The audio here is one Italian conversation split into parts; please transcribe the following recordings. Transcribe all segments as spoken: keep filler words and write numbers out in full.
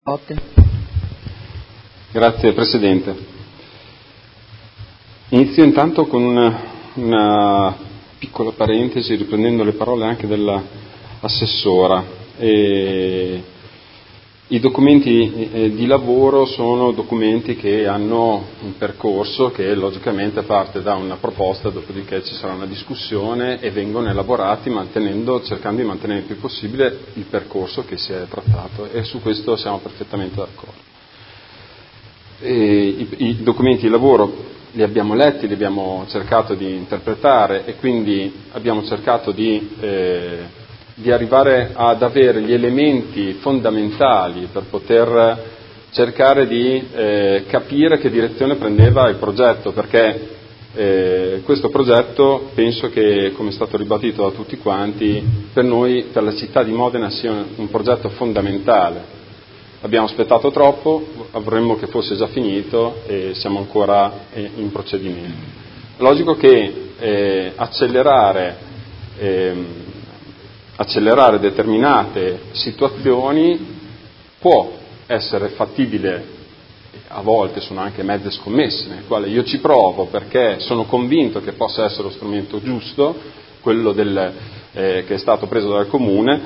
Ottimo. Grazie Presidente. Inizio intanto con una, una piccola parentesi, riprendendo le parole anche dell'assessora. E I documenti eh, di lavoro sono documenti che hanno un percorso che logicamente parte da una proposta, dopodiché ci sarà una discussione e vengono elaborati mantenendo, cercando di mantenere il più possibile il percorso che si è trattato, e su questo siamo perfettamente d'accordo. E i, I documenti di lavoro li abbiamo letti, li abbiamo cercato di interpretare e quindi abbiamo cercato di eh, di arrivare ad avere gli elementi fondamentali per poter cercare di eh, capire che direzione prendeva il progetto, perché eh, questo progetto, penso che, come è stato ribadito da tutti quanti, per noi, per la città di Modena, sia un, un progetto fondamentale. Abbiamo aspettato troppo, avremmo che fosse già finito e siamo ancora eh, in procedimento. Logico che eh, accelerare ehm, accelerare determinate situazioni può essere fattibile, a volte sono anche mezze scommesse nelle quali io ci provo perché sono convinto che possa essere lo strumento giusto, quello del, eh, che è stato preso dal Comune,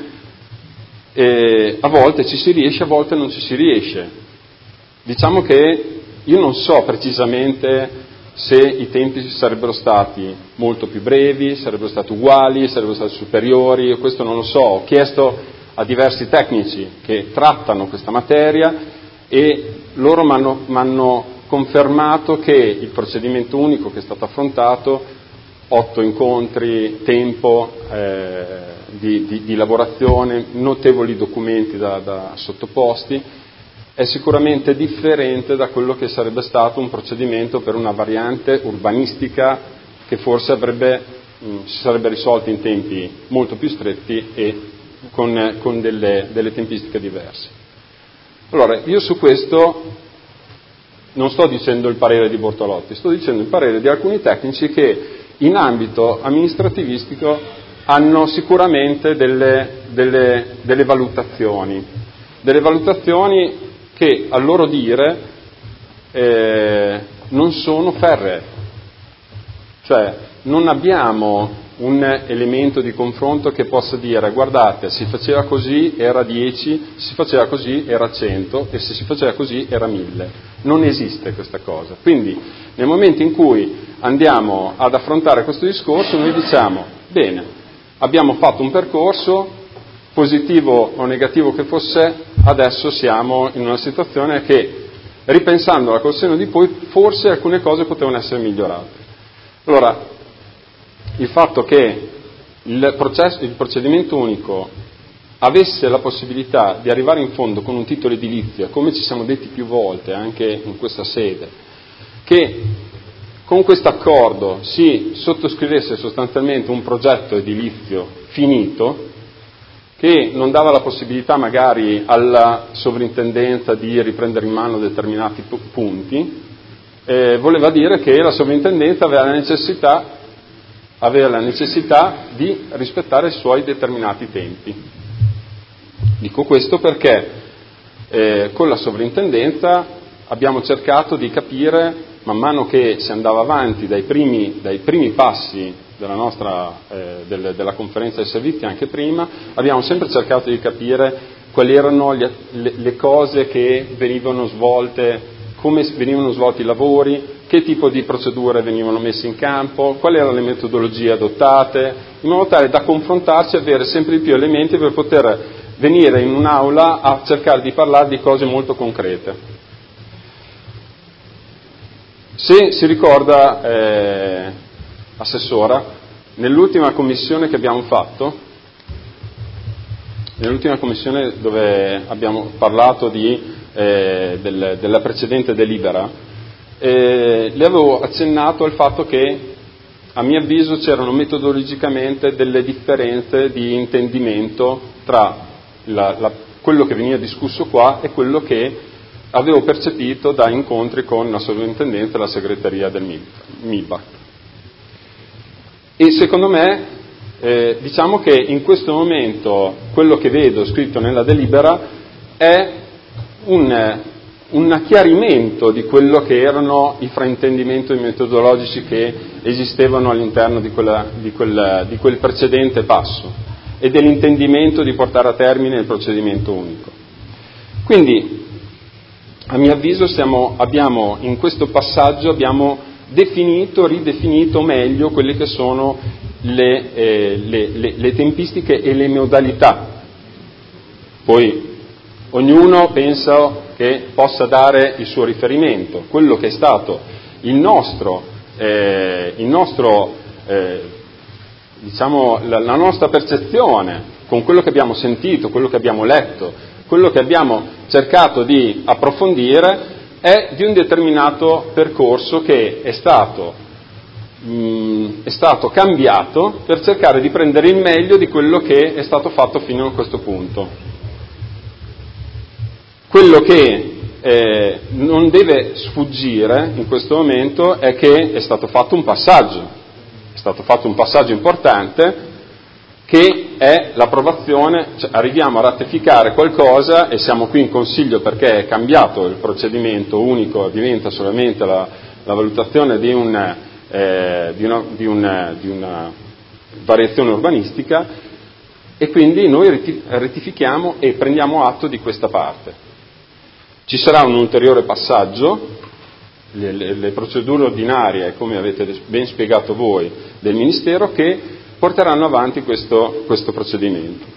e a volte ci si riesce, a volte non ci si riesce. Diciamo che io non so precisamente se i tempi sarebbero stati molto più brevi, sarebbero stati uguali, sarebbero stati superiori, questo non lo so. Ho chiesto a diversi tecnici che trattano questa materia e loro mi hanno confermato che il procedimento unico che è stato affrontato, otto incontri, tempo eh, di, di, di lavorazione, notevoli documenti da, da sottoposti, è sicuramente differente da quello che sarebbe stato un procedimento per una variante urbanistica che forse avrebbe, mh, si sarebbe risolto in tempi molto più stretti e con, con delle, delle tempistiche diverse. Allora, io su questo non sto dicendo il parere di Bortolotti, sto dicendo il parere di alcuni tecnici che in ambito amministrativistico hanno sicuramente delle, delle, delle valutazioni, delle valutazioni che a loro dire eh, non sono ferree, cioè non abbiamo un elemento di confronto che possa dire guardate, si faceva così era dieci, si faceva così era cento e se si faceva così era mille. Non esiste questa cosa. Quindi nel momento in cui andiamo ad affrontare questo discorso noi diciamo bene, abbiamo fatto un percorso, positivo o negativo che fosse, adesso siamo in una situazione che, ripensandola col senno di poi, forse alcune cose potevano essere migliorate. Allora, il fatto che il, processo, il procedimento unico avesse la possibilità di arrivare in fondo con un titolo edilizio, come ci siamo detti più volte anche in questa sede, che con questo accordo si sottoscrivesse sostanzialmente un progetto edilizio finito, che non dava la possibilità magari alla sovrintendenza di riprendere in mano determinati punti, eh, voleva dire che la sovrintendenza aveva la necessità, aveva la necessità di rispettare i suoi determinati tempi. Dico questo perché eh, con la sovrintendenza abbiamo cercato di capire, man mano che si andava avanti dai primi, dai primi passi della nostra eh, del, della conferenza dei servizi, anche prima, abbiamo sempre cercato di capire quali erano gli, le, le cose che venivano svolte, come venivano svolti i lavori, che tipo di procedure venivano messe in campo, quali erano le metodologie adottate, in modo tale da confrontarci e avere sempre di più elementi per poter venire in un'aula a cercare di parlare di cose molto concrete. Se si ricorda, eh, Assessora, nell'ultima commissione che abbiamo fatto, nell'ultima commissione dove abbiamo parlato di, eh, del, della precedente delibera, eh, le avevo accennato al fatto che a mio avviso c'erano metodologicamente delle differenze di intendimento tra la, la, quello che veniva discusso qua e quello che avevo percepito da incontri con la sovrintendenza e la segreteria del M I B A C. E secondo me, eh, diciamo che in questo momento quello che vedo scritto nella delibera è un, un chiarimento di quello che erano i fraintendimenti metodologici che esistevano all'interno di, quella, di, quel, di quel precedente passo e dell'intendimento di portare a termine il procedimento unico. Quindi, a mio avviso, siamo, abbiamo, in questo passaggio abbiamo definito, ridefinito meglio quelle che sono le, eh, le, le, le tempistiche e le modalità. Poi ognuno pensa che possa dare il suo riferimento, quello che è stato il nostro, eh, il nostro eh, diciamo la, la nostra percezione con quello che abbiamo sentito, quello che abbiamo letto, quello che abbiamo cercato di approfondire è di un determinato percorso che è stato, mh, è stato cambiato per cercare di prendere il meglio di quello che è stato fatto fino a questo punto. Quello che eh, non deve sfuggire in questo momento è che è stato fatto un passaggio, è stato fatto un passaggio importante che è l'approvazione, cioè arriviamo a ratificare qualcosa e siamo qui in Consiglio perché è cambiato il procedimento unico, diventa solamente la, la valutazione di, un, eh, di, una, di, una, di una variazione urbanistica e quindi noi rettifichiamo e prendiamo atto di questa parte. Ci sarà un ulteriore passaggio, le, le, le procedure ordinarie, come avete ben spiegato voi, del Ministero, che porteranno avanti questo, questo procedimento.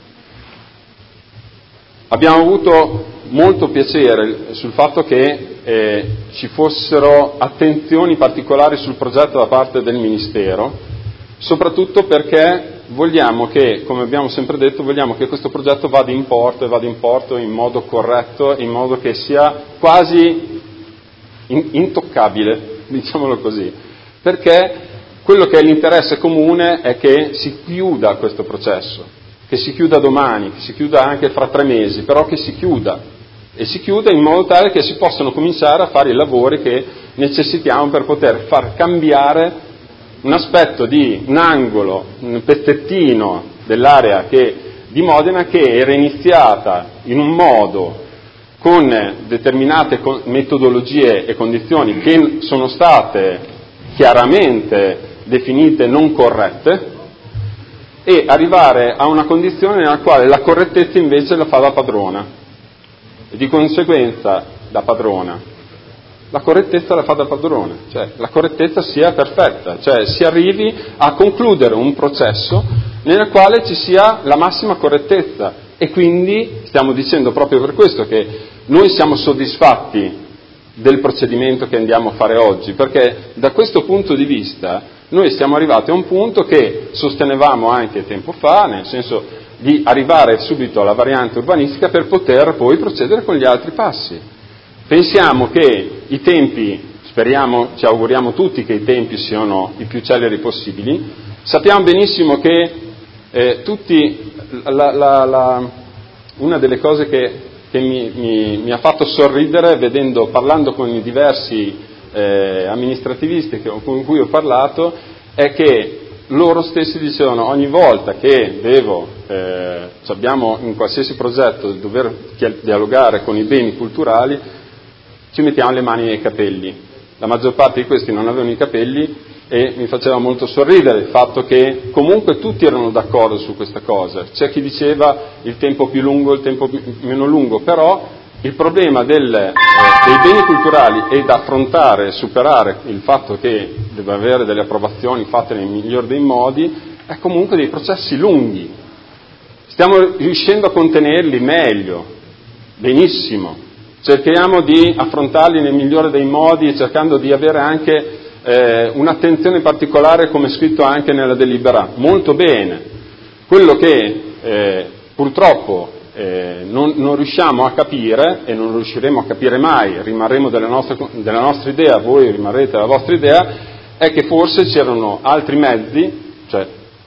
Abbiamo avuto molto piacere sul fatto che eh, ci fossero attenzioni particolari sul progetto da parte del Ministero, soprattutto perché vogliamo che, come abbiamo sempre detto, vogliamo che questo progetto vada in porto e vada in porto in modo corretto, in modo che sia quasi in, intoccabile, diciamolo così, perché quello che è l'interesse comune è che si chiuda questo processo, che si chiuda domani, che si chiuda anche fra tre mesi, però che si chiuda, e si chiuda in modo tale che si possano cominciare a fare i lavori che necessitiamo per poter far cambiare un aspetto di un angolo, un pezzettino dell'area che, di Modena che era iniziata in un modo con determinate metodologie e condizioni che sono state chiaramente definite non corrette, e arrivare a una condizione nella quale la correttezza invece la fa da padrona, e di conseguenza da padrona la correttezza la fa da padrona, cioè la correttezza sia perfetta, cioè si arrivi a concludere un processo nel quale ci sia la massima correttezza, e quindi stiamo dicendo proprio per questo che noi siamo soddisfatti del procedimento che andiamo a fare oggi, perché da questo punto di vista noi siamo arrivati a un punto che sostenevamo anche tempo fa, nel senso di arrivare subito alla variante urbanistica per poter poi procedere con gli altri passi. Pensiamo che i tempi, speriamo, ci auguriamo tutti che i tempi siano i più celeri possibili, sappiamo benissimo che eh, tutti, la, la, la, una delle cose che, che mi, mi, mi ha fatto sorridere vedendo, parlando con i diversi Eh, amministrativisti che, con cui ho parlato, è che loro stessi dicevano ogni volta che devo, eh, abbiamo in qualsiasi progetto dover dialogare con i beni culturali, ci mettiamo le mani nei capelli. La maggior parte di questi non avevano i capelli e mi faceva molto sorridere il fatto che comunque tutti erano d'accordo su questa cosa. C'è chi diceva il tempo più lungo, il tempo meno lungo, però il problema del, eh, dei beni culturali è da affrontare e superare il fatto che deve avere delle approvazioni fatte nel miglior dei modi, è comunque dei processi lunghi. Stiamo riuscendo a contenerli meglio, benissimo, cerchiamo di affrontarli nel migliore dei modi, cercando di avere anche eh, un'attenzione particolare, come scritto anche nella delibera, molto bene. Quello che eh, purtroppo Eh, non, non riusciamo a capire, e non riusciremo a capire mai, rimarremo della nostra, della nostra idea, voi rimarrete della vostra idea, è che forse c'erano altri mezzi, cioè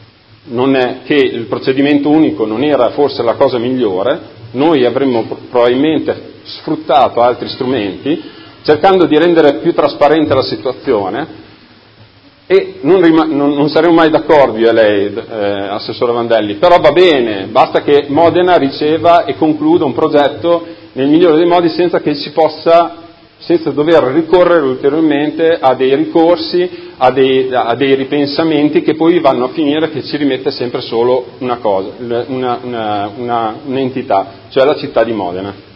non è che il procedimento unico non era forse la cosa migliore, noi avremmo probabilmente sfruttato altri strumenti, cercando di rendere più trasparente la situazione, e non, rima- non, non saremo mai d'accordo io e lei, eh, Assessore Vandelli, però va bene, basta che Modena riceva e concluda un progetto nel migliore dei modi, senza che si possa, senza dover ricorrere ulteriormente a dei ricorsi, a dei, a dei ripensamenti che poi vanno a finire che ci rimette sempre solo una cosa, una, una, una, un'entità, cioè la città di Modena.